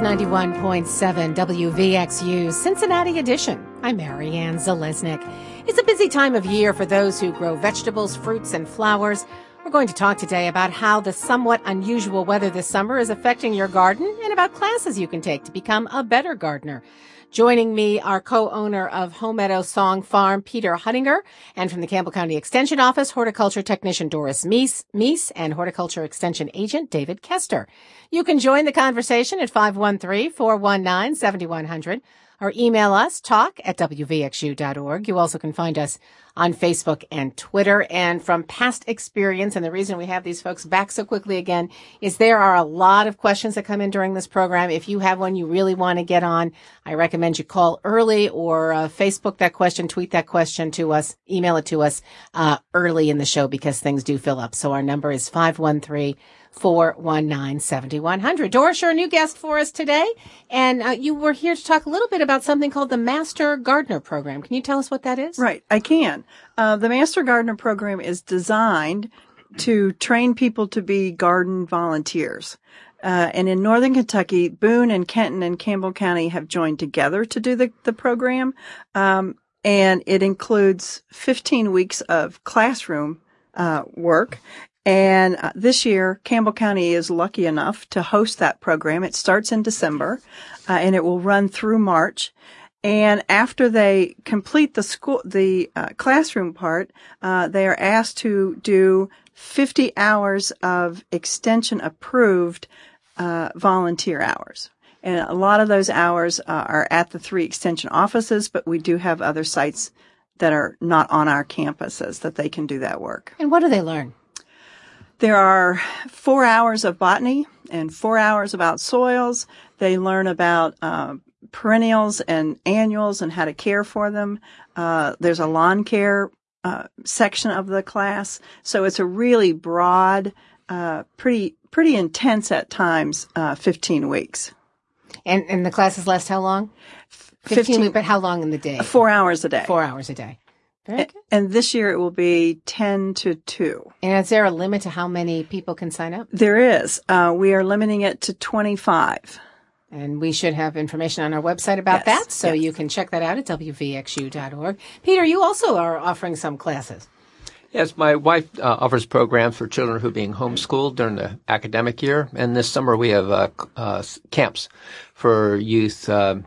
91.7 WVXU Cincinnati edition. I'm Marianne Zalesnik. It's a busy time of year for those who grow vegetables, fruits, and flowers. We're going to talk today about how the somewhat unusual weather this summer is affecting your garden and about classes you can take to become a better gardener. Joining me, our co-owner of Home Meadow Song Farm, Peter Huttinger, and from the Campbell County Extension Office, horticulture technician Doris Meese, and horticulture extension agent David Kester. You can join the conversation at 513-419-7100 or email us, talk@wvxu.org. You also can find us on Facebook and Twitter. And from past experience, and the reason we have these folks back so quickly again, is there are a lot of questions that come in during this program. If you have one you really want to get on, I recommend you call early or Facebook that question, tweet that question to us, email it to us early in the show because things do fill up. So our number is 513-419-7100. Doris, you're a new guest for us today, and you were here to talk a little bit about something called the Master Gardener Program. Can you tell us what that is? Right, I can. The Master Gardener Program is designed to train people to be garden volunteers. And in Northern Kentucky, Boone and Kenton and Campbell County have joined together to do the program. And it includes 15 weeks of classroom work. And this year, Campbell County is lucky enough to host that program. It starts in December, and it will run through March. And after they complete the classroom part, they are asked to do 50 hours of extension approved volunteer hours. And a lot of those hours are at the 3 extension offices, but we do have other sites that are not on our campuses that they can do that work. And what do they learn? There are 4 hours of botany and 4 hours about soils. They learn about perennials and annuals and how to care for them. There's a lawn care section of the class. So it's a really broad, pretty intense at times, 15 weeks. And the classes last how long? 15 weeks, but how long in the day? 4 hours a day. 4 hours a day. Very good. And this year it will be 10 to 2. And is there a limit to how many people can sign up? There is. We are limiting it to 25. And we should have information on our website about that, so you can check that out at wvxu.org. Peter, you also are offering some classes. Yes, my wife offers programs for children who are being homeschooled during the academic year. And this summer we have camps for youth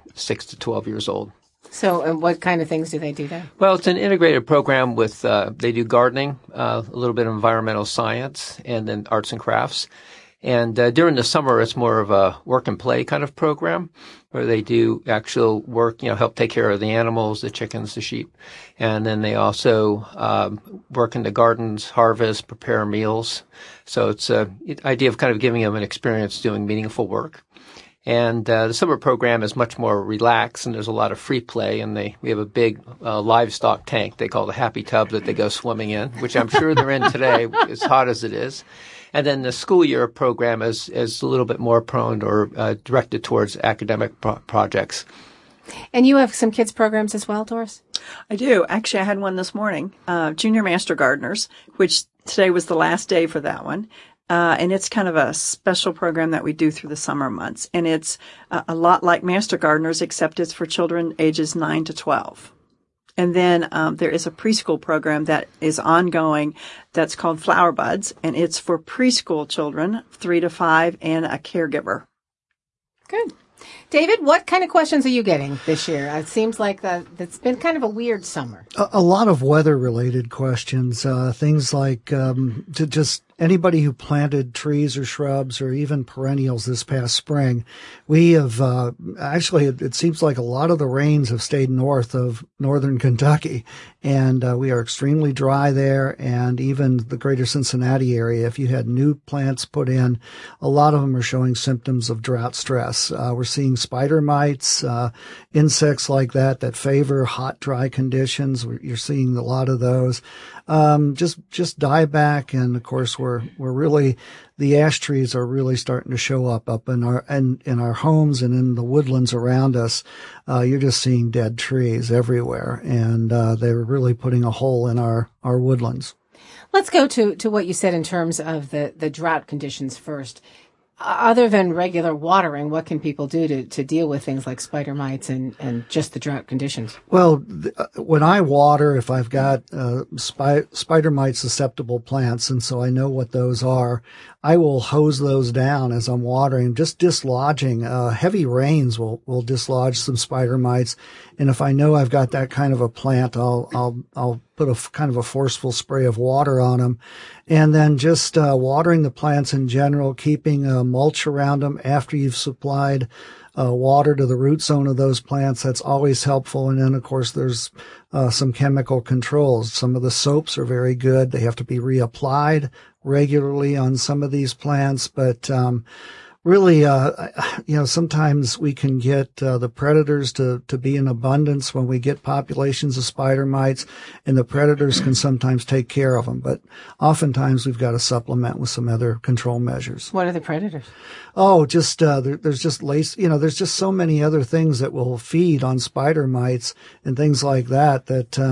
6 to 12 years old. So what kind of things do they do there? Well, it's an integrated program with they do gardening, a little bit of environmental science, and then arts and crafts. And during the summer, it's more of a work and play kind of program where they do actual work, help take care of the animals, the chickens, the sheep. And then they also work in the gardens, harvest, prepare meals. So it's an idea of kind of giving them an experience doing meaningful work. And the summer program is much more relaxed, and there's a lot of free play. And we have a big livestock tank they call the Happy Tub that they go swimming in, which I'm sure they're in today, as hot as it is. And then the school year program is a little bit more prone or directed towards academic projects. And you have some kids programs as well, Doris? I do. Actually, I had one this morning, Junior Master Gardeners, which today was the last day for that one. And it's kind of a special program that we do through the summer months. And it's a lot like Master Gardeners, except it's for children ages 9 to 12. And then there is a preschool program that is ongoing that's called Flower Buds, and it's for preschool children, 3 to 5, and a caregiver. Good. David, what kind of questions are you getting this year? It seems like it's been kind of a weird summer. A lot of weather-related questions, things like just anybody who planted trees or shrubs or even perennials this past spring. We have actually, it seems like a lot of the rains have stayed north of northern Kentucky, and we are extremely dry there, and even the greater Cincinnati area. If you had new plants put in, a lot of them are showing symptoms of drought stress. We're seeing spider mites, insects like that favor hot, dry conditions. You're seeing a lot of those. Just dieback, and of course we're really, the ash trees are really starting to show up in our homes and in the woodlands around us. You're just seeing dead trees everywhere, and they're really putting a hole in our woodlands. Let's go to what you said in terms of the drought conditions first. Other than regular watering, what can people do to deal with things like spider mites and just the drought conditions? Well, when I water, if I've got spider mite susceptible plants, and so I know what those are, I will hose those down as I'm watering, just dislodging. Heavy rains will dislodge some spider mites, and if I know I've got that kind of a plant, I'll put a kind of a forceful spray of water on them, and then just watering the plants in general, keeping mulch around them after you've supplied water to the root zone of those plants. That's always helpful. And then, of course, there's some chemical controls. Some of the soaps are very good. They have to be reapplied regularly on some of these plants, but really, sometimes we can get the predators to be in abundance when we get populations of spider mites, and the predators can sometimes take care of them. But oftentimes we've got to supplement with some other control measures. What are the predators? Oh, just there's just there's just so many other things that will feed on spider mites and things like that.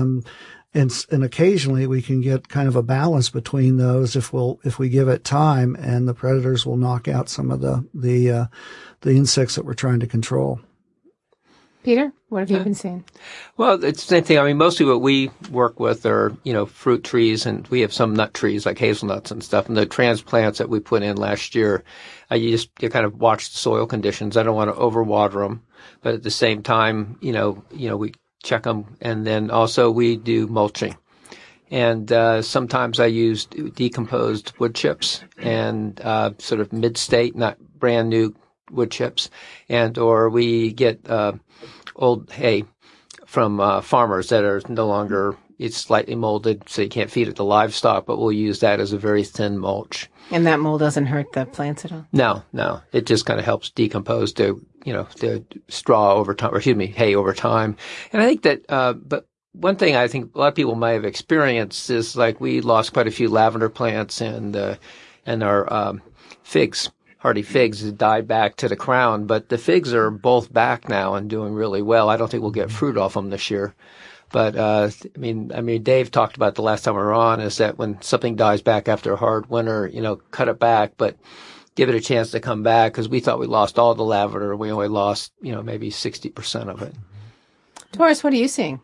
And occasionally we can get kind of a balance between those if we give it time, and the predators will knock out some of the insects that we're trying to control. Peter, what have you been seeing? Well, it's the same thing. I mean, mostly what we work with are, fruit trees, and we have some nut trees like hazelnuts and stuff. And the transplants that we put in last year, you kind of watch the soil conditions. I don't want to overwater them, but at the same time, we check them, and then also we do mulching. And sometimes I use decomposed wood chips and sort of mid-state, not brand new wood chips, or we get old hay from farmers that are no longer, it's slightly molded, so you can't feed it to livestock, but we'll use that as a very thin mulch. And that mold doesn't hurt the plants at all? No. It just kind of helps decompose the straw over time, hay over time. And I think that, but one thing I think a lot of people might have experienced is like we lost quite a few lavender plants and our figs. Hardy figs died back to the crown, but the figs are both back now and doing really well. I don't think we'll get fruit off them this year. But, Dave talked about the last time we were on is that when something dies back after a hard winter, cut it back, but give it a chance to come back, because we thought we lost all the lavender. We only lost, maybe 60% of it. Doris, what are you seeing?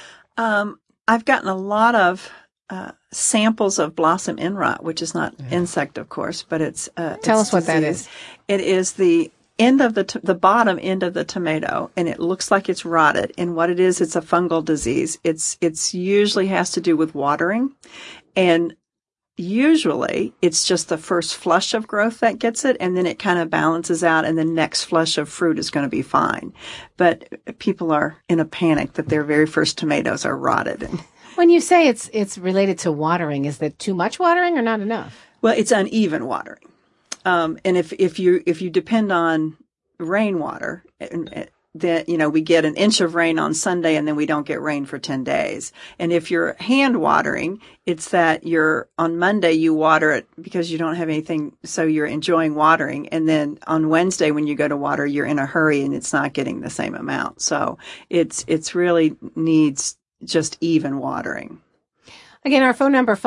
I've gotten a lot of samples of blossom end rot, which is not insect, of course, but it's Tell us what that is. It is the end of the bottom end of the tomato, and it looks like it's rotted. And what it is, it's a fungal disease. It's usually has to do with watering, and usually it's just the first flush of growth that gets it, and then it kind of balances out, and the next flush of fruit is going to be fine. But people are in a panic that their very first tomatoes are rotted. When you say it's related to watering, is that too much watering or not enough? Well, it's uneven watering. And if you depend on rainwater, then, we get an inch of rain on Sunday and then we don't get rain for 10 days. And if you're hand watering, it's that on Monday you water it because you don't have anything, so you're enjoying watering. And then on Wednesday when you go to water, you're in a hurry and it's not getting the same amount. So it's really needs just even watering. Again, our phone number,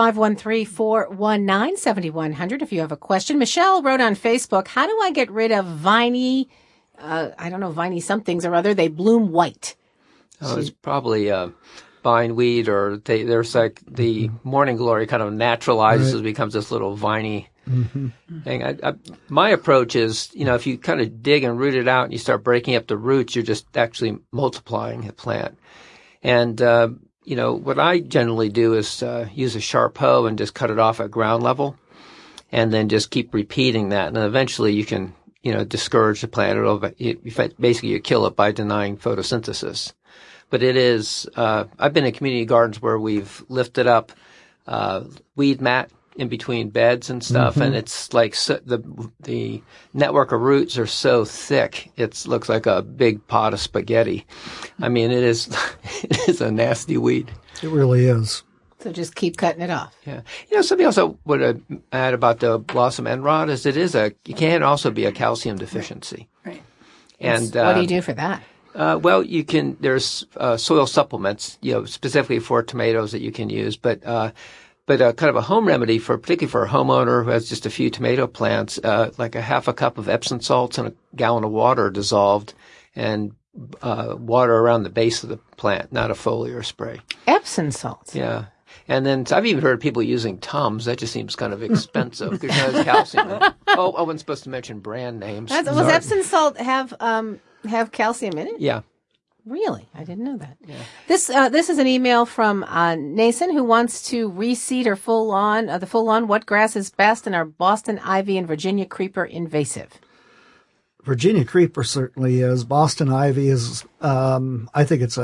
513-419-7100. If you have a question. Michelle wrote on Facebook, how do I get rid of viney somethings or other? They bloom white. Oh, it's probably bindweed, or there's like the morning glory kind of naturalizes, right. Becomes this little viney thing. My approach is, if you kind of dig and root it out and you start breaking up the roots, you're just actually multiplying the plant. And, what I generally do is use a sharp hoe and just cut it off at ground level, and then just keep repeating that. And then eventually you can, discourage the plant. Basically, you kill it by denying photosynthesis. But it is, I've been in community gardens where we've lifted up weed mat in between beds and stuff, and it's like the network of roots are so thick, it looks like a big pot of spaghetti. I mean, it is a nasty weed. It really is. So just keep cutting it off. Yeah. Something else I would add about the blossom end rot is it can also be a calcium deficiency. Right. And what do you do for that? Well, there's soil supplements, specifically for tomatoes that you can use, but But kind of a home remedy particularly for a homeowner who has just a few tomato plants, like a half a cup of Epsom salts and a gallon of water dissolved, and water around the base of the plant, not a foliar spray. Epsom salts. Yeah. And then I've even heard of people using Tums. That just seems kind of expensive because it has calcium in it. Oh, I wasn't supposed to mention brand names. Was Epsom salt have calcium in it? Yeah. Really? I didn't know that. Yeah. This is an email from Nason, who wants to reseed her full lawn. The full lawn, what grass is best, and are Boston ivy and Virginia creeper invasive? Virginia creeper certainly is. Boston ivy is. I think it's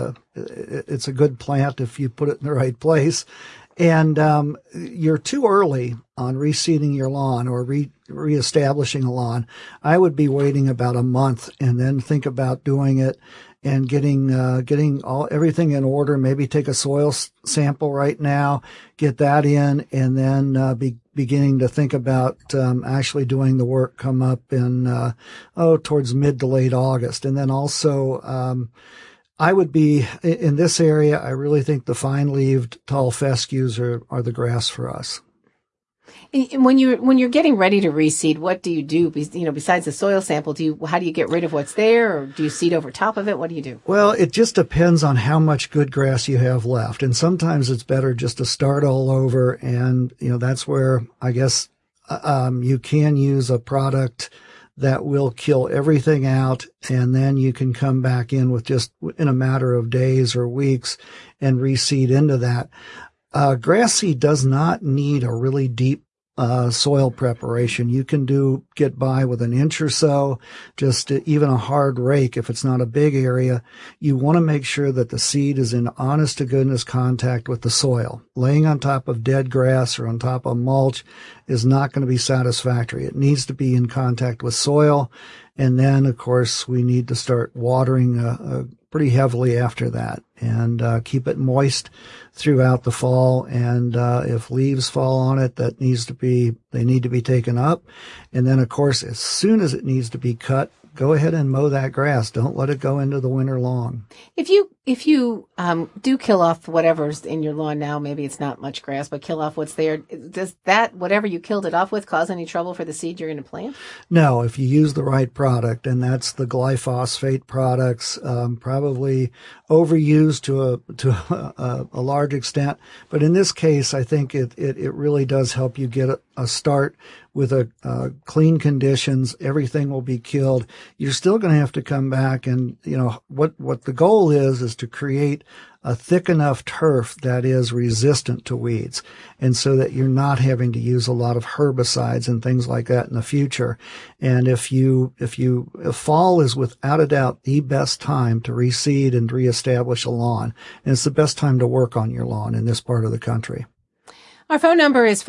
a good plant if you put it in the right place. And you're too early on reseeding your lawn or reestablishing a lawn. I would be waiting about a month and then think about doing it and getting everything in order. Maybe take a soil sample right now, get that in, and then beginning to think about actually doing the work come up in towards mid to late August. And then also I would be in this area. I really think the fine-leaved tall fescues are the grass for us. When you're getting ready to reseed, what do you do? Besides the soil sample, how do you get rid of what's there, or do you seed over top of it? What do you do? Well, it just depends on how much good grass you have left, and sometimes it's better just to start all over. And that's where I guess you can use a product that will kill everything out, and then you can come back in with just in a matter of days or weeks and reseed into that. Grass seed does not need a really deep soil preparation. You can get by with an inch or so, just even a hard rake if it's not a big area. You want to make sure that the seed is in honest to goodness contact with the soil. Laying on top of dead grass or on top of mulch is not going to be satisfactory. It needs to be in contact with soil. And then, of course, we need to start watering pretty heavily after that, and keep it moist throughout the fall. And if leaves fall on it, they need to be taken up. And then, of course, as soon as it needs to be cut, go ahead and mow that grass. Don't let it go into the winter long. If you do kill off whatever's in your lawn now, maybe it's not much grass, but kill off what's there, does that, whatever you killed it off with, cause any trouble for the seed you're going to plant? No, if you use the right product, and that's the glyphosate products, probably overused to a large extent. But in this case, I think it really does help you get a start with clean conditions. Everything will be killed. You're still going to have to come back, and what the goal is to create a thick enough turf that is resistant to weeds, and so that you're not having to use a lot of herbicides and things like that in the future. And if fall is without a doubt the best time to reseed and reestablish a lawn, and it's the best time to work on your lawn in this part of the country. Our phone number is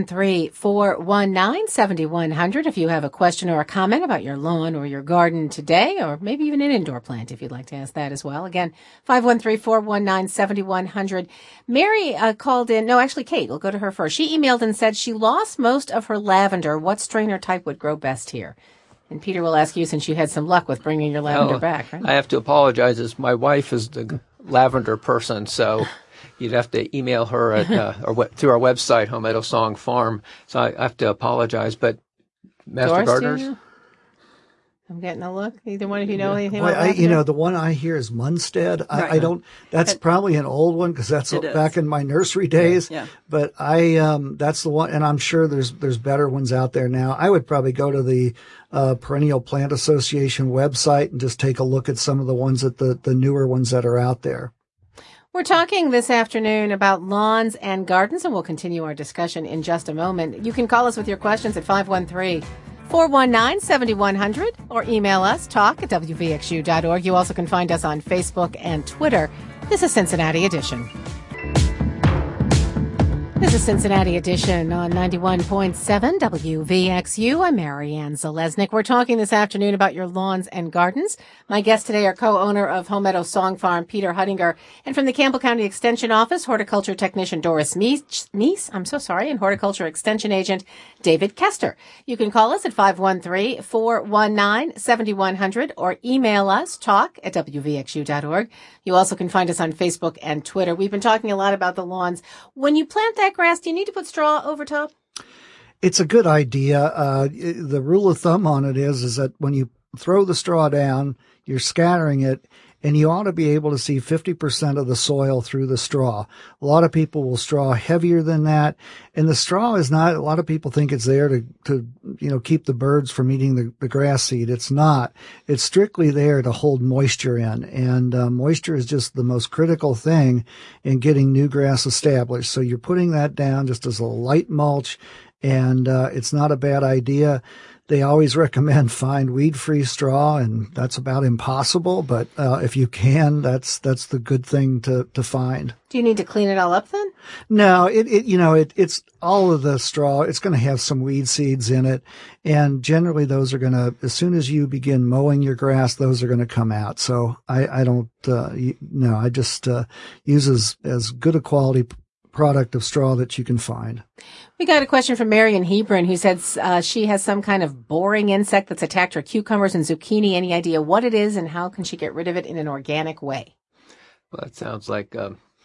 513-419-7100 if you have a question or a comment about your lawn or your garden today, or maybe even an indoor plant if you'd like to ask that as well. Again, 513-419-7100. Mary called in. No, actually, Kate. We'll go to her first. She emailed and said she lost most of her lavender. What strain or type would grow best here? And Peter will ask you, since you had some luck with bringing your lavender back, right? I have to apologize, as my wife is the lavender person, so... You'd have to email her at through our website, Home Meadow Song Farm. So I have to apologize. But Master Gardeners, I'm getting a look. Either one of you know anything about lavender? The one I hear is Munstead. Right. I don't. That's probably an old one because that's back in my nursery days. Yeah. But that's the one, and I'm sure there's better ones out there now. I would probably go to the Perennial Plant Association website and just take a look at some of the ones the newer ones that are out there. We're talking this afternoon about lawns and gardens, and we'll continue our discussion in just a moment. You can call us with your questions at 513-419-7100 or email us, talk@wvxu.org. You also can find us on Facebook and Twitter. This is Cincinnati Edition. This is Cincinnati Edition on 91.7 WVXU. I'm Marianne Zalesnik. We're talking this afternoon about your lawns and gardens. My guests today are co-owner of Home Meadow Song Farm, Peter Huttinger, and from the Campbell County Extension Office, horticulture technician Doris Meese, and horticulture extension agent David Kester. You can call us at 513-419-7100 or email us, talk@wvxu.org. You also can find us on Facebook and Twitter. We've been talking a lot about the lawns. When you plant that that grass, do you need to put straw over top? It's a good idea. The rule of thumb on it is that when you throw the straw down, you're scattering it, and you ought to be able to see 50% of the soil through the straw. A lot of people will straw heavier than that, and the straw is not, a lot of people think it's there to keep the birds from eating the grass seed. It's not. It's strictly there to hold moisture in, and moisture is just the most critical thing in getting new grass established. So you're putting that down just as a light mulch, and it's not a bad idea. They always recommend find weed-free straw, and that's about impossible. But if you can, that's the good thing to find. Do you need to clean it all up then? No, it's all of the straw. It's going to have some weed seeds in it, and generally those are going to, as soon as you begin mowing your grass, those are going to come out. So I don't, I just use as good a quality product of straw that you can find. We got a question from Marion Hebron, who said she has some kind of boring insect that's attacked her cucumbers and zucchini. Any idea what it is, and how can she get rid of it in an organic way? Well, that sounds like,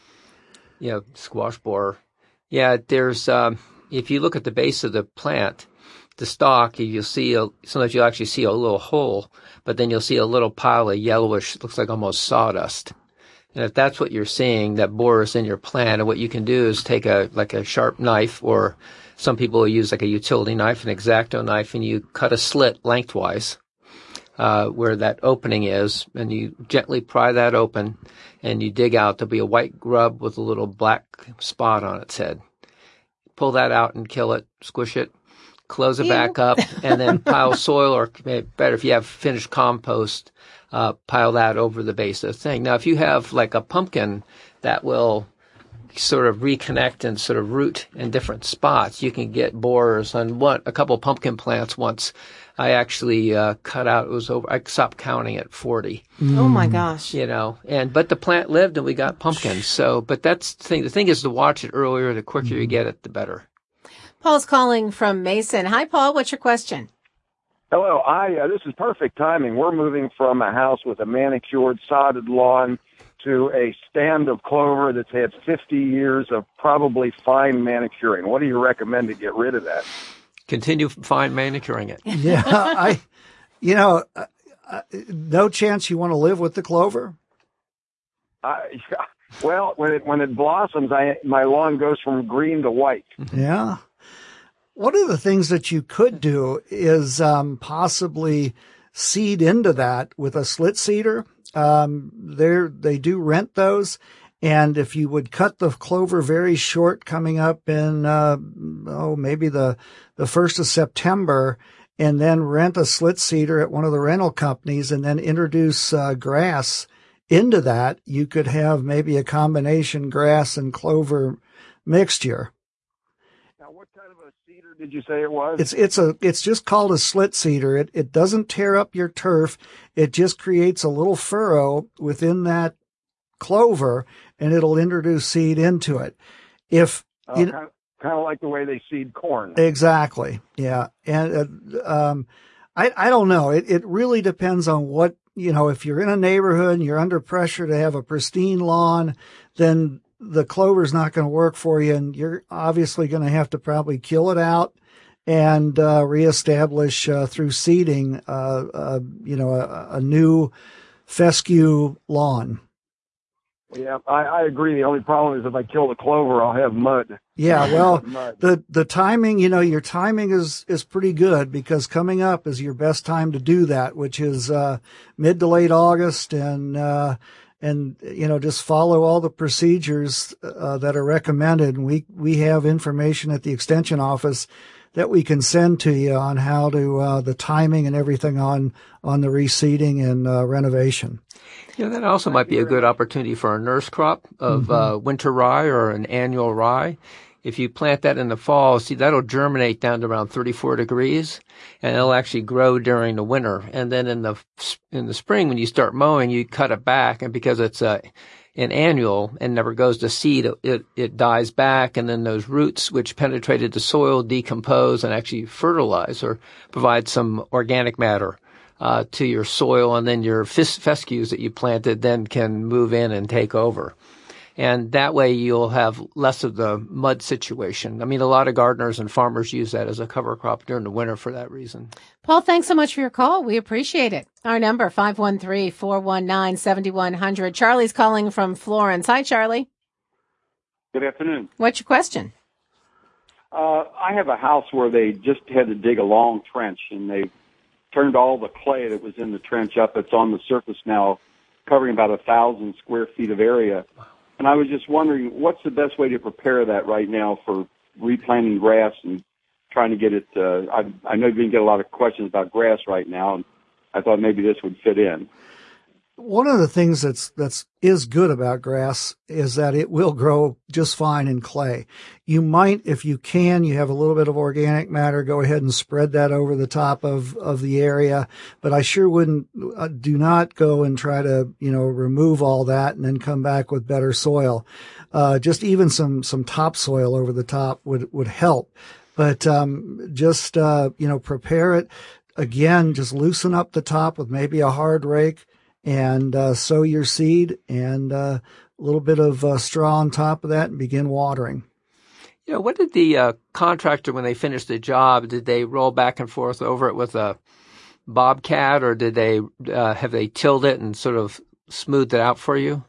squash borer. Yeah, there's, if you look at the base of the plant, the stalk, you'll see, sometimes you'll actually see a little hole, but then you'll see a little pile of yellowish, looks like almost sawdust. And if that's what you're seeing, that borer is in your plant, and what you can do is take a sharp knife, or some people will use like a utility knife, an X-Acto knife, and you cut a slit lengthwise where that opening is, and you gently pry that open, and you dig out. There'll be a white grub with a little black spot on its head. Pull that out and kill it, squish it, close it back up, and then pile soil, or better if you have finished compost, pile that over the base of the thing. Now, if you have like a pumpkin that will sort of reconnect and sort of root in different spots, you can get borers on a couple of pumpkin plants once. I actually cut out, I stopped counting at 40. Oh my gosh. But the plant lived and we got pumpkins. So, but that's the thing. The thing is to watch it earlier. The quicker you get it, the better. Paul's calling from Mason. Hi, Paul. What's your question? Hello. This is perfect timing. We're moving from a house with a manicured, sodded lawn to a stand of clover that's had 50 years of probably fine manicuring. What do you recommend to get rid of that? Continue fine manicuring it. Yeah, no chance you want to live with the clover? Well, when it blossoms, my lawn goes from green to white. Yeah. One of the things that you could do is possibly seed into that with a slit seeder. They do rent those. And if you would cut the clover very short coming up in, maybe the 1st of September, and then rent a slit seeder at one of the rental companies and then introduce grass into that, you could have maybe a combination grass and clover mixture. Now, what kind of a seeder did you say it was? It's just called a slit seeder. It doesn't tear up your turf. It just creates a little furrow within that clover, and it'll introduce seed into it. Kind of like the way they seed corn. Exactly. Yeah. And I don't know. It really depends on what, if you're in a neighborhood and you're under pressure to have a pristine lawn, then the clover's not going to work for you, and you're obviously going to have to probably kill it out and reestablish through seeding a new fescue lawn. Yeah, I agree. The only problem is if I kill the clover, I'll have mud. Yeah, well, the timing, your timing is pretty good, because coming up is your best time to do that, which is mid to late August, and just follow all the procedures that are recommended. And we have information at the extension office that we can send to you on how to the timing and everything on the reseeding and renovation. That also might be a good opportunity for a nurse crop of winter rye or an annual rye. If you plant that in the fall, that'll germinate down to around 34 degrees, and it'll actually grow during the winter. And then in the spring, when you start mowing, you cut it back, and because it's an annual and never goes to seed, it dies back, and then those roots which penetrated the soil decompose and actually fertilize or provide some organic matter to your soil, and then your fescues that you planted then can move in and take over. And that way you'll have less of the mud situation. I mean, a lot of gardeners and farmers use that as a cover crop during the winter for that reason. Paul, thanks so much for your call. We appreciate it. Our number, 513-419-7100. Charlie's calling from Florence. Hi, Charlie. Good afternoon. What's your question? I have a house where they just had to dig a long trench, and they turned all the clay that was in the trench up. It's on the surface now, covering about 1,000 square feet of area. And I was just wondering, what's the best way to prepare that right now for replanting grass and trying to get it? I know you're going to get a lot of questions about grass right now, and I thought maybe this would fit in. One of the things that's good about grass is that it will grow just fine in clay. You might, if you can, you have a little bit of organic matter, go ahead and spread that over the top of the area. But I sure wouldn't, do not go and try to, remove all that and then come back with better soil. Just even some topsoil over the top would help. But, prepare it. Again, just loosen up the top with maybe a hard rake. And sow your seed and a little bit of straw on top of that and begin watering. What did the contractor, when they finished the job, did they roll back and forth over it with a bobcat, or did they have they tilled it and sort of smoothed it out for you?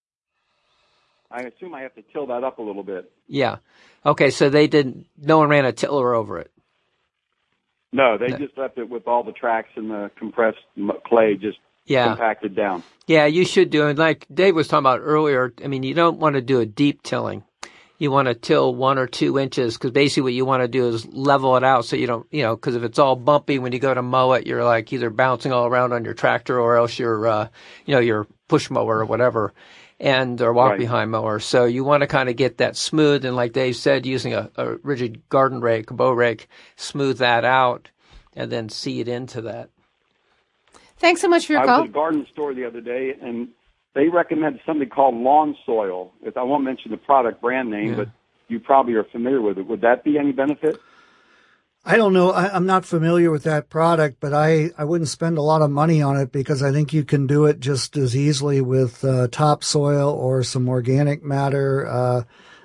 I assume I have to till that up a little bit. Yeah. Okay, so no one ran a tiller over it. No, they just left it with all the tracks and the compressed clay just compacted down. Yeah, you should do it. Like Dave was talking about earlier, I mean, you don't want to do a deep tilling. You want to till 1 or 2 inches, because basically what you want to do is level it out so you don't, because if it's all bumpy when you go to mow it, you're like either bouncing all around on your tractor or else your push mower or whatever, or walk behind mower. So you want to kind of get that smooth, and like Dave said, using a rigid garden rake, a bow rake, smooth that out and then seed into that. Thanks so much for your call. I was at a garden store the other day, and they recommended something called lawn soil. I won't mention the product brand name, but you probably are familiar with it. Would that be any benefit? I don't know. I'm not familiar with that product, but I wouldn't spend a lot of money on it, because I think you can do it just as easily with topsoil or some organic matter.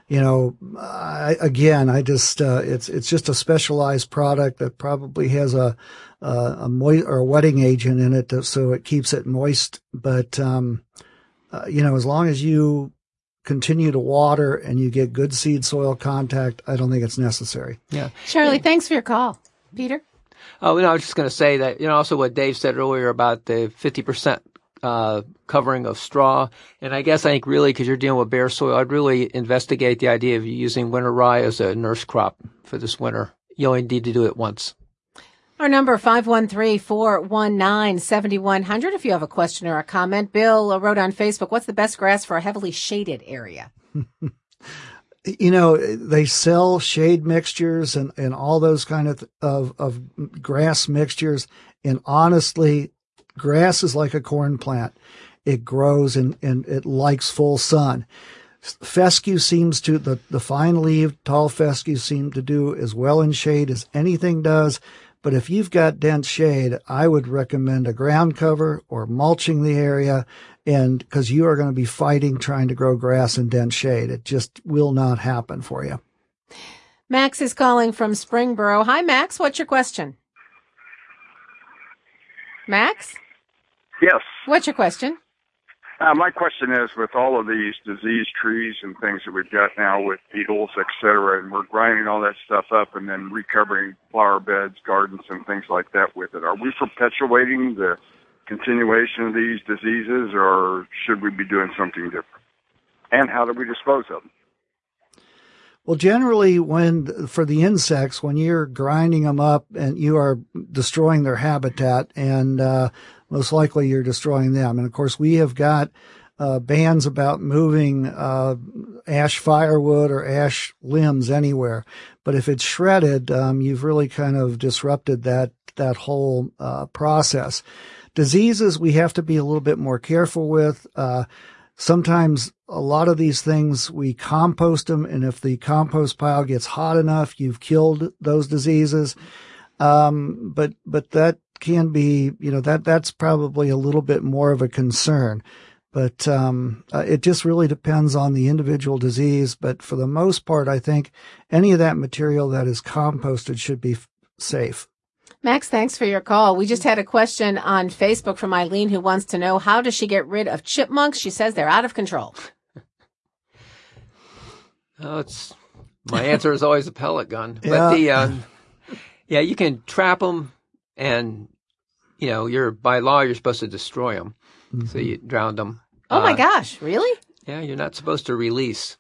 It's just a specialized product that probably has a wetting agent in it, so it keeps it moist. But, as long as you continue to water and you get good seed soil contact, I don't think it's necessary. Yeah. Charlie, thanks for your call. Peter? Oh, I was just going to say that, also what Dave said earlier about the 50% covering of straw. And I think really, because you're dealing with bare soil, I'd really investigate the idea of using winter rye as a nurse crop for this winter. You only need to do it once. Our number, 513-419-7100. If you have a question or a comment. Bill wrote on Facebook, what's the best grass for a heavily shaded area? They sell shade mixtures and all those kind of grass mixtures. And honestly, grass is like a corn plant. It grows and it likes full sun. Fescue seems to, the fine-leaved tall fescue seem to do as well in shade as anything does. But if you've got dense shade, I would recommend a ground cover or mulching the area, and because you are going to be fighting trying to grow grass in dense shade. It just will not happen for you. Max is calling from Springboro. Hi, Max. What's your question? Max? Yes. What's your question? My question is, with all of these disease trees and things that we've got now with beetles, et cetera, and we're grinding all that stuff up and then recovering flower beds, gardens, and things like that with it, are we perpetuating the continuation of these diseases, or should we be doing something different? And how do we dispose of them? Well, generally, for the insects, when you're grinding them up and you are destroying their habitat, and most likely you're destroying them. And of course, we have got bans about moving ash firewood or ash limbs anywhere. But if it's shredded, you've really kind of disrupted that whole process. Diseases we have to be a little bit more careful with. Sometimes a lot of these things, we compost them, and if the compost pile gets hot enough, you've killed those diseases. But that can be, that's probably a little bit more of a concern. But it just really depends on the individual disease. But for the most part, I think any of that material that is composted should be safe. Max, thanks for your call. We just had a question on Facebook from Eileen who wants to know, how does she get rid of chipmunks? She says they're out of control. Oh, my answer is always a pellet gun. But you can trap them, and by law you're supposed to destroy them. Mm-hmm. So you drown them. Oh my gosh, really? Yeah, you're not supposed to release.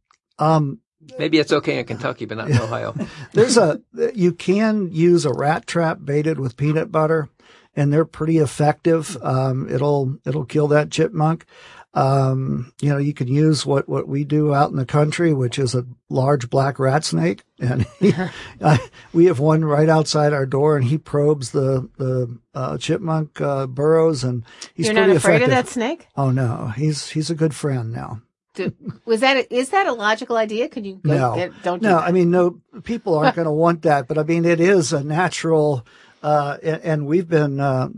Maybe it's okay in Kentucky, but not in Ohio. You can use a rat trap baited with peanut butter, and they're pretty effective. It'll kill that chipmunk. You can use what we do out in the country, which is a large black rat snake. And we have one right outside our door, and he probes the chipmunk burrows, and he's You're pretty not afraid effective. of that snake? Oh no, he's a good friend now. Is that a logical idea? Could you go don't do no, that? I mean, no, people aren't going to want that, but I mean, it is a natural, and we've been,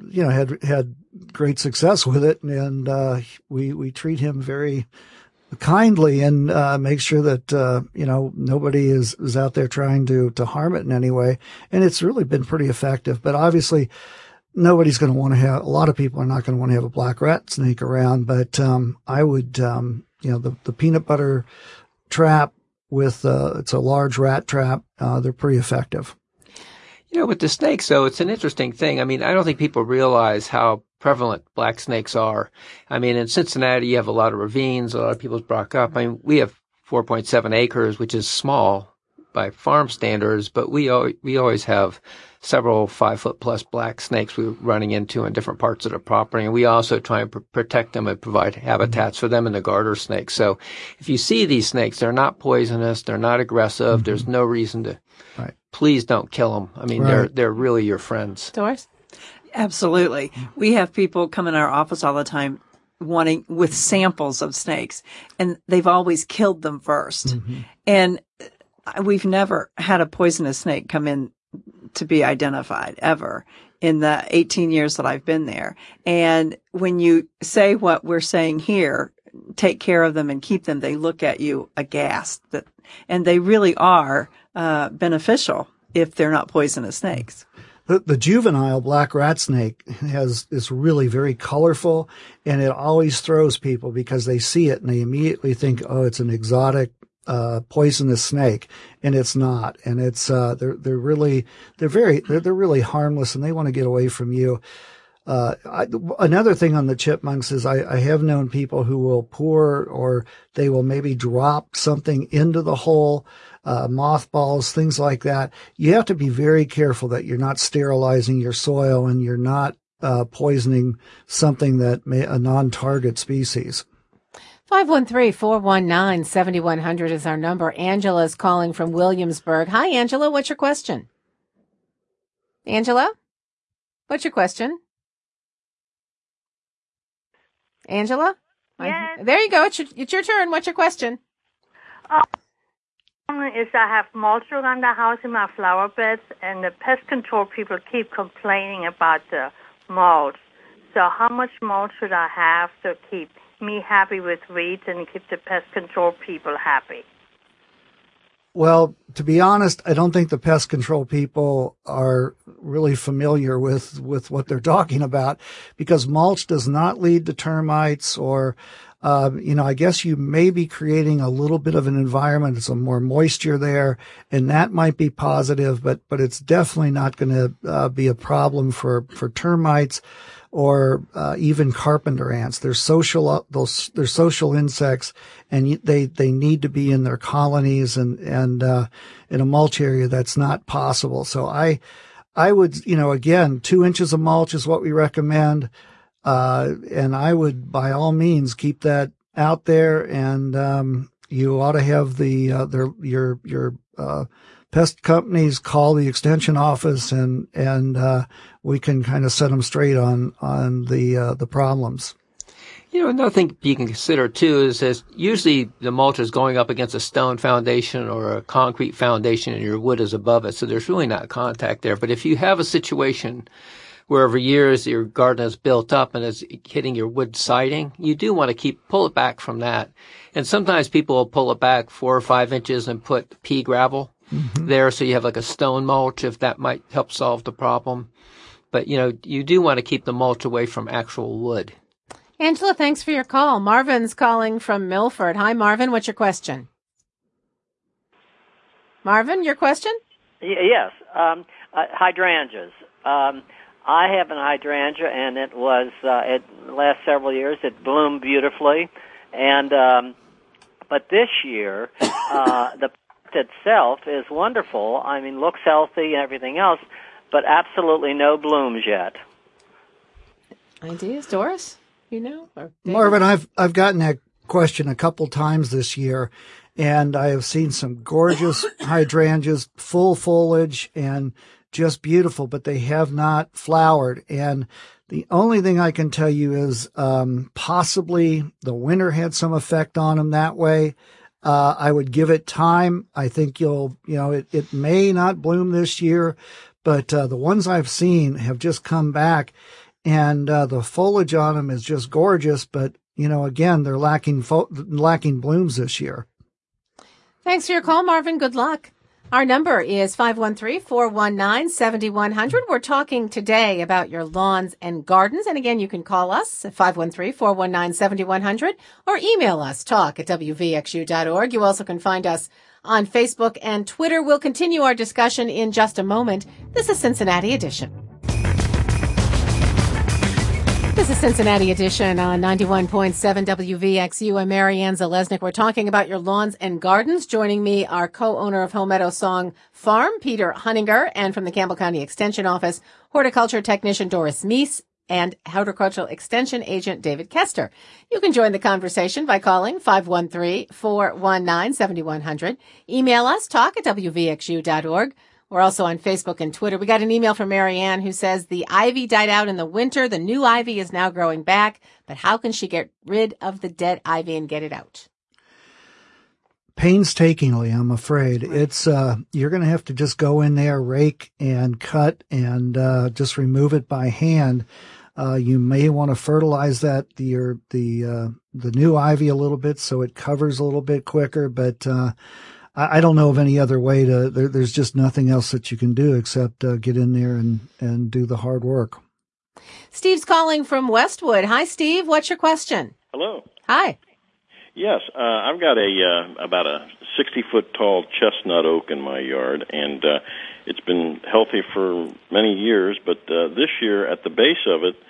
had great success with it, and we treat him very kindly and make sure that nobody is out there trying to harm it in any way, and it's really been pretty effective. But obviously, nobody's going to want to have. A lot of people are not going to want to have a black rat snake around. But I would, the peanut butter trap with it's a large rat trap. They're pretty effective. With the snakes, though, it's an interesting thing. I mean, I don't think people realize how prevalent black snakes are. I mean, in Cincinnati, you have a lot of ravines, a lot of people's brought up. I mean, we have 4.7 acres, which is small by farm standards, but we always have several 5-foot plus black snakes we're running into in different parts of the property. And we also try and protect them and provide habitats for them and the garter snakes. So if you see these snakes, they're not poisonous. They're not aggressive. Mm-hmm. There's no reason to, please don't kill them. I mean, they're really your friends. Doris? Absolutely. We have people come in our office all the time with samples of snakes, and they've always killed them first. Mm-hmm. And we've never had a poisonous snake come in to be identified ever in the 18 years that I've been there. And when you say what we're saying here, take care of them and keep them, they look at you aghast. And they really are beneficial if they're not poisonous snakes. The juvenile black rat snake is really very colorful, and it always throws people because they see it and they immediately think, oh, it's an exotic poisonous snake, and it's not. And it's they're really harmless, and they want to get away from you. Another thing on the chipmunks is I have known people who will pour, or they will maybe drop something into the hole, mothballs, things like that. You have to be very careful that you're not sterilizing your soil and you're not poisoning something that a non-target species. 513-419-7100 is our number. Angela is calling from Williamsburg. Hi, Angela. What's your question? Angela? What's your question? Angela? Yes. There you go. It's your turn. What's your question? Is I have mulch around the house in my flower beds, and the pest control people keep complaining about the mulch. So how much mulch should I have to keep me happy with weeds and keep the pest control people happy? Well, to be honest, I don't think the pest control people are really familiar with what they're talking about, because mulch does not lead to termites or, I guess you may be creating a little bit of an environment. There's some more moisture there, and that might be positive, but it's definitely not going to be a problem for termites or even carpenter ants. They're social insects, and they need to be in their colonies, and in a mulch area that's not possible. So I would, again, 2 inches of mulch is what we recommend. And I would by all means keep that out there, and you ought to have your pest companies call the extension office, and we can kind of set them straight on the problems. Another thing you can consider too is usually the mulch is going up against a stone foundation or a concrete foundation, and your wood is above it, so there's really not contact there. But if you have a situation where over years your garden has built up and is hitting your wood siding, you do want to pull it back from that. And sometimes people will pull it back 4 or 5 inches and put pea gravel there, so you have like a stone mulch, if that might help solve the problem. But, you do want to keep the mulch away from actual wood. Angela, thanks for your call. Marvin's calling from Milford. Hi, Marvin. What's your question? Marvin, your question? Yes. Hydrangeas. I have an hydrangea, and it was, it last several years, it bloomed beautifully. And, but this year, the plant itself is wonderful. I mean, looks healthy and everything else, but absolutely no blooms yet. Ideas, Doris? Marvin, I've gotten that question a couple times this year, and I have seen some gorgeous hydrangeas, full foliage and just beautiful, but they have not flowered. And the only thing I can tell you is possibly the winter had some effect on them that way. I would give it time. I think it may not bloom this year, but the ones I've seen have just come back. And the foliage on them is just gorgeous, but again, they're lacking blooms this year. Thanks for your call, Marvin. Good luck. Our number is 513-419-7100. We're talking today about your lawns and gardens. And again, you can call us at 513-419-7100 or email us, talk@wvxu.org. You also can find us on Facebook and Twitter. We'll continue our discussion in just a moment. This is Cincinnati Edition. This is Cincinnati Edition on 91.7 WVXU. I'm Marianne Zalesnik. We're talking about your lawns and gardens. Joining me are co-owner of Home Meadow Song Farm, Peter Hunninger, and from the Campbell County Extension Office, horticulture technician Doris Meese, and horticultural extension agent David Kester. You can join the conversation by calling 513-419-7100. Email us, talk@wvxu.org. We're also on Facebook and Twitter. We got an email from Marianne who says the ivy died out in the winter. The new ivy is now growing back, but how can she get rid of the dead ivy and get it out? Painstakingly, I'm afraid. It's you're going to have to just go in there, rake and cut, and just remove it by hand. You may want to fertilize the new ivy a little bit so it covers a little bit quicker, but I don't know of any other way there's just nothing else that you can do except get in there and do the hard work. Steve's calling from Westwood. Hi, Steve. What's your question? Hello. Hi. Yes, I've got about a 60-foot tall chestnut oak in my yard, and it's been healthy for many years, but this year at the base of it,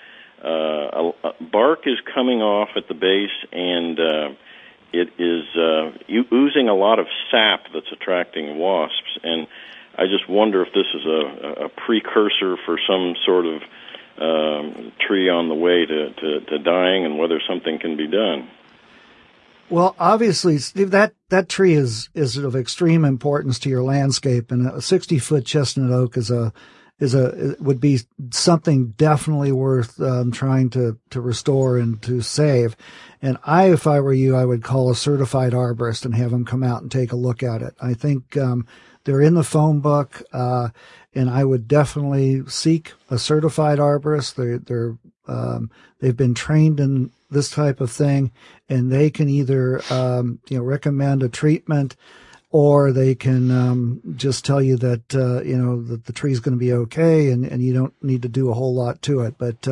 bark is coming off at the base, and it is oozing a lot of sap that's attracting wasps, and I just wonder if this is a precursor for some sort of tree on the way to dying, and whether something can be done. Well, obviously, Steve, that tree is of extreme importance to your landscape, and a 60-foot chestnut oak would be something definitely worth trying to restore and to save. And if I were you, I would call a certified arborist and have them come out and take a look at it. I think they're in the phone book, and I would definitely seek a certified arborist. They've been trained in this type of thing, and they can either recommend a treatment, or they can just tell you that that the tree's going to be okay, and you don't need to do a whole lot to it. But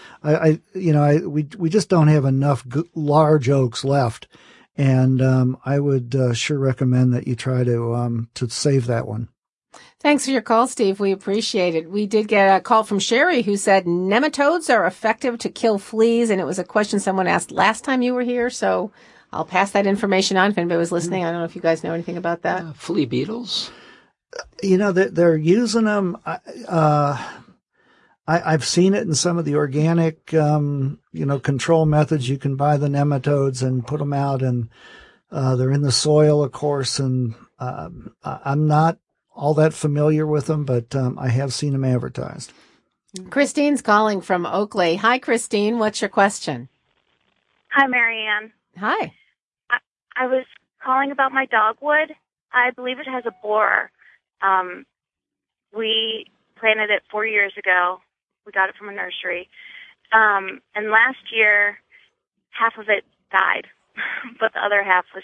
we just don't have enough large oaks left, and I would sure recommend that you try to save that one. Thanks for your call, Steve. We appreciate it. We did get a call from Sherry who said nematodes are effective to kill fleas, and it was a question someone asked last time you were here, so I'll pass that information on if anybody was listening. I don't know if you guys know anything about that. Flea beetles? They're using them. I've seen it in some of the organic, control methods. You can buy the nematodes and put them out, and they're in the soil, of course, and I'm not all that familiar with them, but I have seen them advertised. Christine's calling from Oakley. Hi, Christine. What's your question? Hi, Marianne. Hi. I was calling about my dogwood. I believe it has a borer. We planted it 4 years ago. We got it from a nursery. And last year, half of it died, but the other half was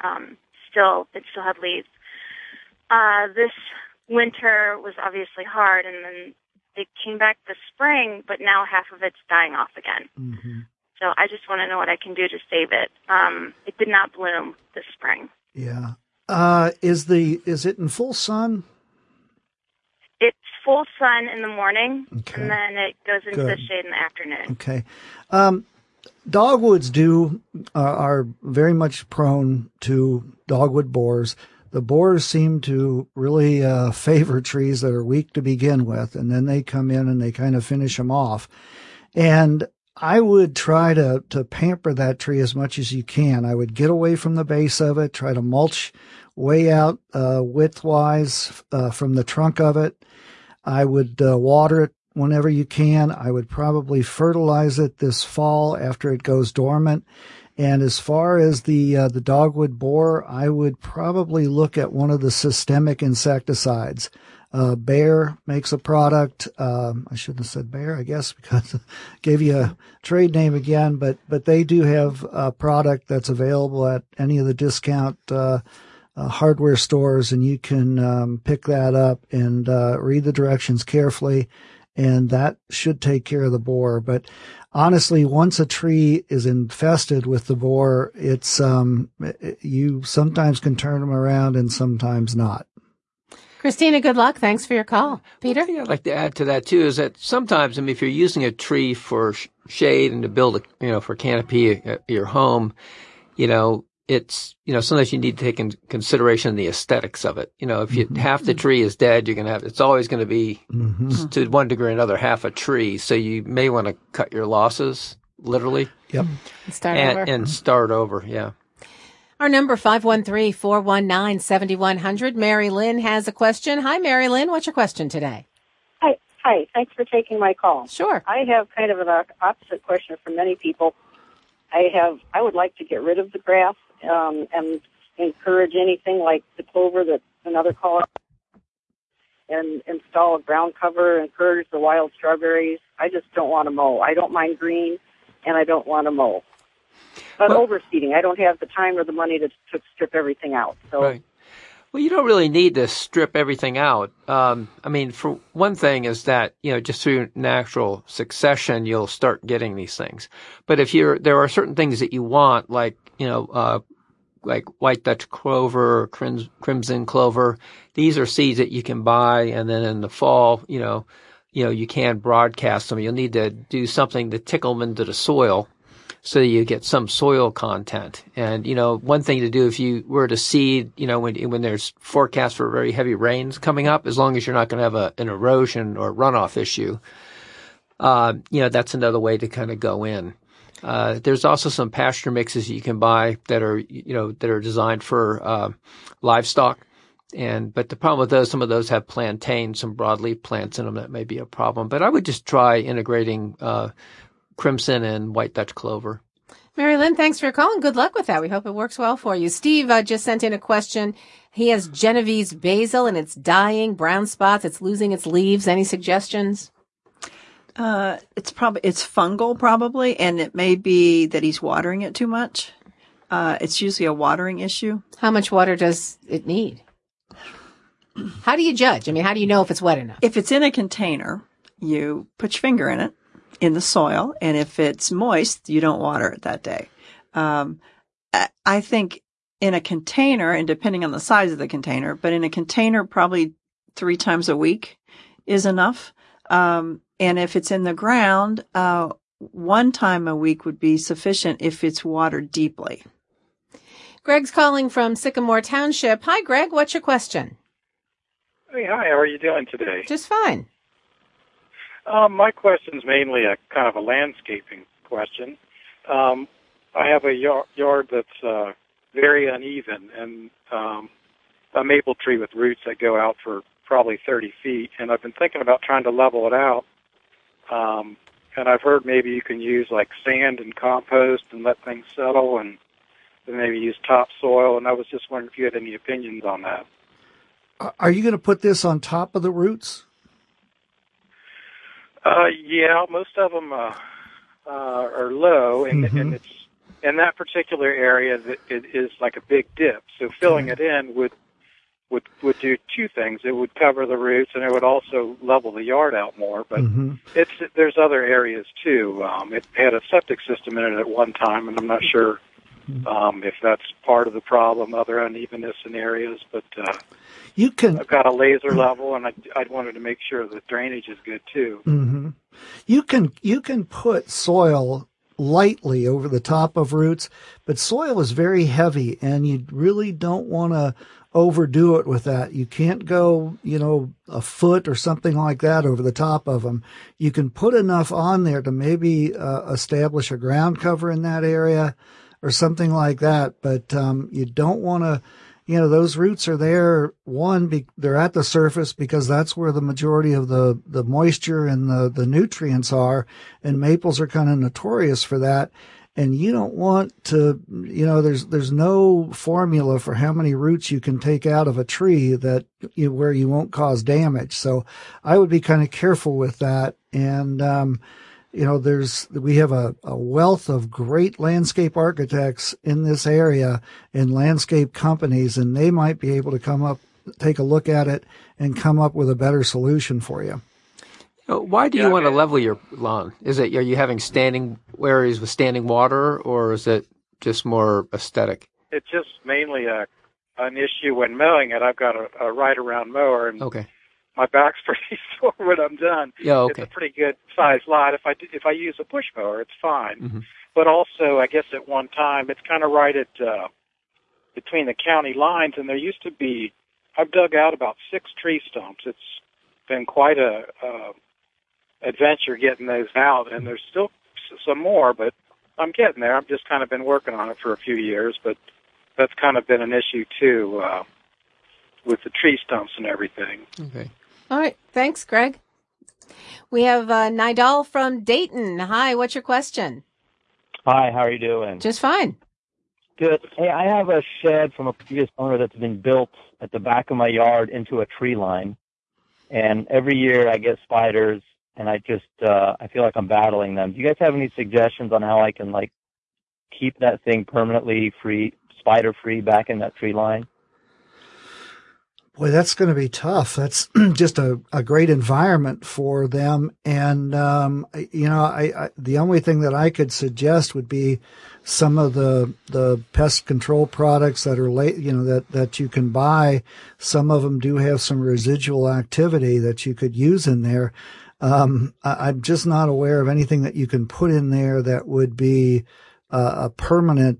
it still had leaves. This winter was obviously hard, and then it came back this spring, but now half of it's dying off again. Mm-hmm. So I just want to know what I can do to save it. It did not bloom this spring. Yeah. Is it in full sun? It's full sun in the morning, Okay. and then it goes into the shade in the afternoon. Okay. Dogwoods are very much prone to dogwood borers. The borers seem to really favor trees that are weak to begin with, and then they come in and they kind of finish them off. And I would try to pamper that tree as much as you can. I would get away from the base of it, try to mulch way out width-wise from the trunk of it. I would water it whenever you can. I would probably fertilize it this fall after it goes dormant. And as far as the dogwood borer, I would probably look at one of the systemic insecticides. Bayer makes a product. I shouldn't have said Bayer, I guess, because I gave you a trade name again, but they do have a product that's available at any of the discount hardware stores, and you can pick that up and read the directions carefully, and that should take care of the borer. But honestly, once a tree is infested with the borer, it's you sometimes can turn them around and sometimes not. Christina, good luck. Thanks for your call. Peter? One thing I'd like to add to that, too, is that sometimes, if you're using a tree for shade and to build for canopy your home, it's, sometimes you need to take into consideration the aesthetics of it. If half the tree is dead, it's always going to be to one degree or another half a tree. So you may want to cut your losses, literally. Yep. And start over. Yeah. Our number 513-419-7100. Mary Lynn has a question. Hi, Mary Lynn. What's your question today? Hi. Thanks for taking my call. Sure. I have kind of an opposite question for many people. I would like to get rid of the grass and encourage anything like the clover that another caller, and install a ground cover, encourage the wild strawberries. I just don't want to mow. I don't mind green, and I don't want to mow. But overseeding, I don't have the time or the money to strip everything out. So. Right. Well, you don't really need to strip everything out. For one thing is that, just through natural succession, you'll start getting these things. But if there are certain things that you want, like white Dutch clover or crimson clover, these are seeds that you can buy. And then in the fall, you can broadcast them. You'll need to do something to tickle them into the soil, so you get some soil content. And, one thing to do if you were to seed, when there's forecast for very heavy rains coming up, as long as you're not going to have an erosion or runoff issue, that's another way to kind of go in. There's also some pasture mixes you can buy that are designed for livestock. But the problem with those, some of those have plantains, some broadleaf plants in them. That may be a problem. But I would just try integrating crimson and white Dutch clover. Mary Lynn, thanks for your call and good luck with that. We hope it works well for you. Steve just sent in a question. He has Genovese basil and it's dying, brown spots. It's losing its leaves. Any suggestions? It's fungal probably, and it may be that he's watering it too much. It's usually a watering issue. How much water does it need? How do you judge? How do you know if it's wet enough? If it's in a container, you put your finger in it, in the soil, and if it's moist, you don't water it that day. I think in a container, and depending on the size of the container, but in a container, probably 3 times a week is enough. And if it's in the ground, 1 time a week would be sufficient if it's watered deeply. Greg's calling from Sycamore Township. Hi, Greg. What's your question? Hey, hi. How are you doing today? Just fine. My question's mainly a kind of a landscaping question. I have a yard that's very uneven, and a maple tree with roots that go out for probably 30 feet, and I've been thinking about trying to level it out. And I've heard maybe you can use like sand and compost and let things settle, and then maybe use topsoil, and I was just wondering if you had any opinions on that. Are you going to put this on top of the roots? Yeah, most of them are low, and it's in that particular area that it is like a big dip. So filling it in would do two things. It would cover the roots, and it would also level the yard out more. But there's other areas too. It had a septic system in it at one time, and I'm not sure if that's part of the problem. Other unevenness in areas, but I've got a laser level, and I wanted to make sure the drainage is good too. You can put soil lightly over the top of roots, but soil is very heavy, and you really don't want to overdo it with that. You can't go, a foot or something like that over the top of them. You can put enough on there to maybe establish a ground cover in that area or something like that. But you don't want to, those roots are there. They're at the surface because that's where the majority of the moisture and the nutrients are. And maples are kind of notorious for that. And you don't want to, there's no formula for how many roots you can take out of a tree where you won't cause damage. So I would be kind of careful with that. And, we have a wealth of great landscape architects in this area and landscape companies, and they might be able to take a look at it and come up with a better solution for you. Why do you want to level your lawn? Are you having standing areas with standing water, or is it just more aesthetic? It's just mainly an issue when mowing it. I've got a right-around mower, and my back's pretty sore when I'm done. Yeah, okay. It's a pretty good sized lot. If I use a push mower, it's fine. But also, I guess at one time, it's kind of right at between the county lines, and there used to be. I've dug out about 6 tree stumps. It's been quite a adventure getting those out, and there's still some more, but I'm getting there. I've just kind of been working on it for a few years, but that's kind of been an issue too with the tree stumps and everything. Okay. All right. Thanks, Greg. We have Nidal from Dayton. Hi, what's your question? Hi, how are you doing? Just fine. Good. Hey, I have a shed from a previous owner that's been built at the back of my yard into a tree line, and every year I get spiders, and I feel like I'm battling them. Do you guys have any suggestions on how I can, keep that thing permanently free, spider-free back in that tree line? Boy, that's going to be tough. That's just a great environment for them. And, the only thing that I could suggest would be some of the pest control products that are that you can buy. Some of them do have some residual activity that you could use in there. I'm just not aware of anything that you can put in there that would be a permanent,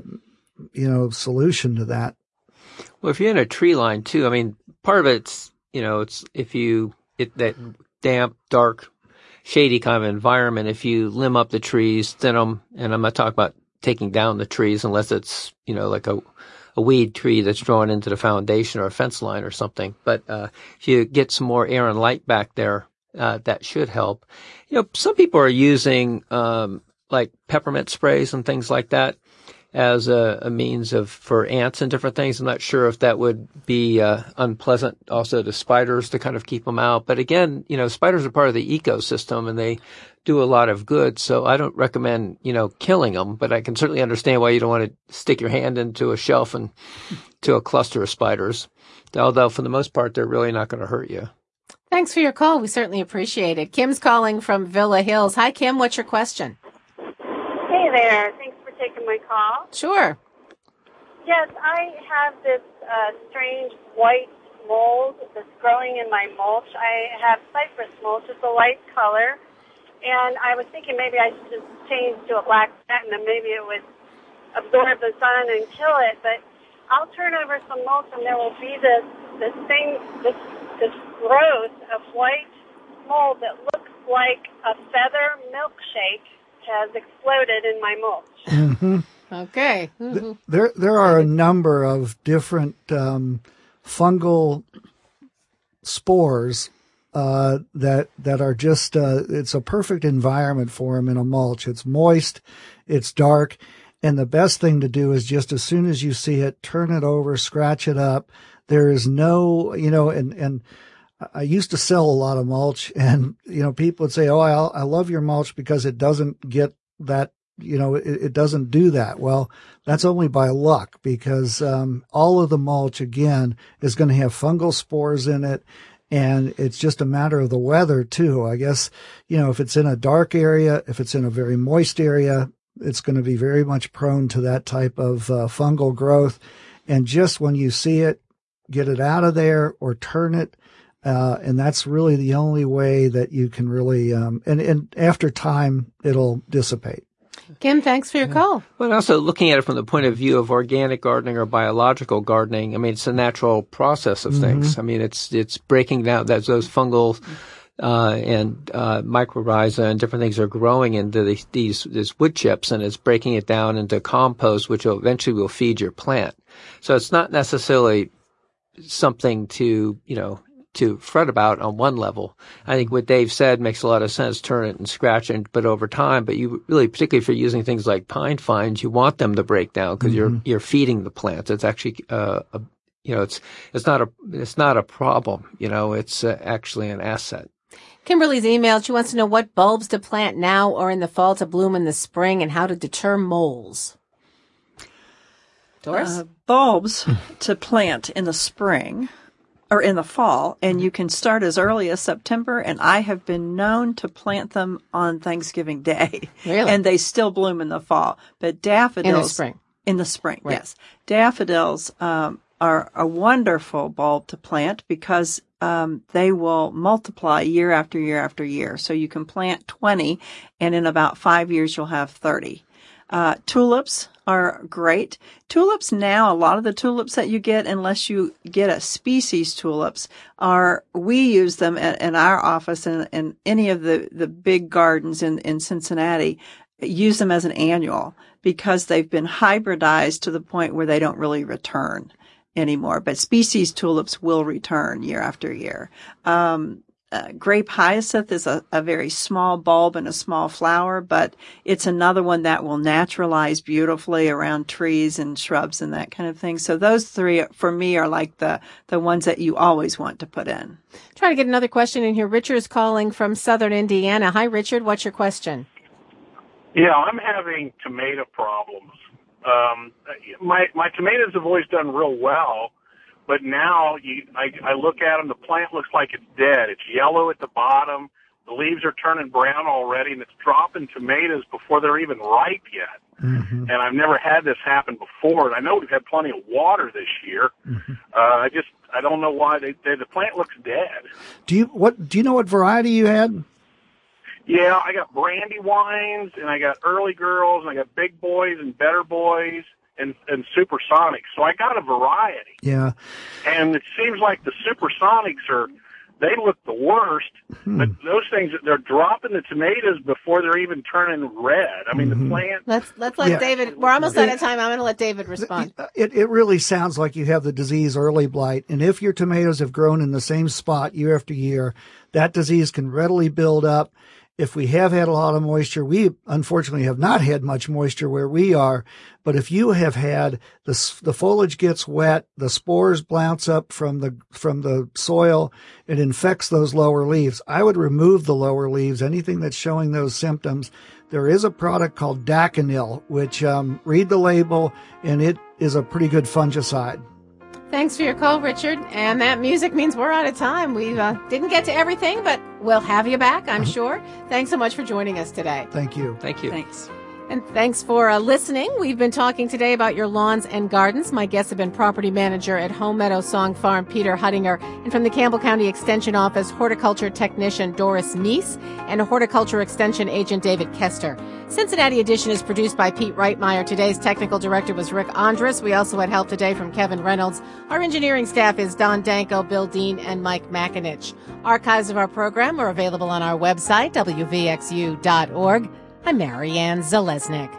solution to that. Well, if you're in a tree line too, I mean, part of it's, it's that damp, dark, shady kind of environment. If you limb up the trees, thin them, and I'm not talking about taking down the trees unless it's, like a weed tree that's drawn into the foundation or a fence line or something. But if you get some more air and light back there, that should help. Some people are using peppermint sprays and things like that as a means for ants and different things. I'm not sure if that would be unpleasant also to spiders to kind of keep them out. But again, spiders are part of the ecosystem and they do a lot of good. So I don't recommend, killing them, but I can certainly understand why you don't want to stick your hand into a shelf and to a cluster of spiders. Although for the most part, they're really not going to hurt you. Thanks for your call. We certainly appreciate it. Kim's calling from Villa Hills. Hi, Kim. What's your question? Hey there. Thanks for taking my call. Sure. Yes, I have this strange white mold that's growing in my mulch. I have cypress mulch. It's a light color. And I was thinking maybe I should just change to a black satin and maybe it would absorb the sun and kill it. But I'll turn over some mulch and there will be this growth of white mold that looks like a feather milkshake has exploded in my mulch. Mm-hmm. Okay. Mm-hmm. There are a number of different fungal spores that are just it's a perfect environment for them in a mulch. It's moist, it's dark, and the best thing to do is just as soon as you see it, turn it over, scratch it up. There is no, and I used to sell a lot of mulch, and, people would say, oh, I love your mulch because it doesn't get that, it doesn't do that. Well, that's only by luck, because all of the mulch, again, is going to have fungal spores in it. And it's just a matter of the weather too. I guess, if it's in a dark area, if it's in a very moist area, it's going to be very much prone to that type of fungal growth. And just when you see it, get it out of there or turn it. And that's really the only way that you can really, and after time, it'll dissipate. Kim, thanks for your call. But also looking at it from the point of view of organic gardening or biological gardening, I mean, it's a natural process of things. I mean, it's breaking down those fungal and mycorrhiza and different things are growing into these wood chips, and it's breaking it down into compost, which eventually will feed your plant. So it's not necessarily something to fret about on one level. I think what Dave said makes a lot of sense, turn it and scratch it, but over time, but you really, particularly if you're using things like pine fines, you want them to break down because you're feeding the plants. It's actually, it's not a problem. It's actually an asset. Kimberly's emailed. She wants to know what bulbs to plant now or in the fall to bloom in the spring and how to deter moles. Doris? Bulbs to plant in the spring or in the fall, and you can start as early as September, and I have been known to plant them on Thanksgiving Day. Really? And they still bloom in the fall. But daffodils... In the spring. In the spring, right. Yes. Daffodils are a wonderful bulb to plant because they will multiply year after year after year. So you can plant 20, and in about 5 years you'll have 30. Tulips are great. Tulips now, a lot of the tulips that you get, unless you get a species tulips, we use them in our office and any of the big gardens in Cincinnati, use them as an annual because they've been hybridized to the point where they don't really return anymore. But species tulips will return year after year. Grape hyacinth is a very small bulb and a small flower, but it's another one that will naturalize beautifully around trees and shrubs and that kind of thing. So those three, for me, are like the ones that you always want to put in. Try to get another question in here. Richard is calling from Southern Indiana. Hi, Richard. What's your question? Yeah, I'm having tomato problems. My tomatoes have always done real well. But now I look at them, the plant looks like it's dead. It's yellow at the bottom. The leaves are turning brown already, and it's dropping tomatoes before they're even ripe yet. Mm-hmm. And I've never had this happen before. And I know we've had plenty of water this year. Mm-hmm. I don't know why the plant looks dead. Do you know what variety you had? Yeah, I got Brandywines, and I got Early Girls, and I got Big Boys and Better Boys. And supersonics. So I got a variety. Yeah. And it seems like the supersonics they look the worst, but those things, they're dropping the tomatoes before they're even turning red. I mean, the plant. Let's let David, we're almost out of time. I'm going to let David respond. It really sounds like you have the disease early blight. And if your tomatoes have grown in the same spot year after year, that disease can readily build up. If we have had a lot of moisture, we unfortunately have not had much moisture where we are. But if you have had the foliage gets wet, the spores bounce up from the soil, it infects those lower leaves. I would remove the lower leaves, anything that's showing those symptoms. There is a product called Daconil, which read the label, and it is a pretty good fungicide. Thanks for your call, Richard. And that music means we're out of time. We didn't get to everything, but we'll have you back, I'm sure. Thanks so much for joining us today. Thank you. Thank you. Thanks. And thanks for listening. We've been talking today about your lawns and gardens. My guests have been property manager at Home Meadow Song Farm, Peter Huttinger, and from the Campbell County Extension Office, horticulture technician Doris Neese, and horticulture extension agent David Kester. Cincinnati Edition is produced by Pete Reitmeyer. Today's technical director was Rick Andrus. We also had help today from Kevin Reynolds. Our engineering staff is Don Danko, Bill Dean, and Mike McInich. Archives of our program are available on our website, wvxu.org. I'm Marianne Zalesnik.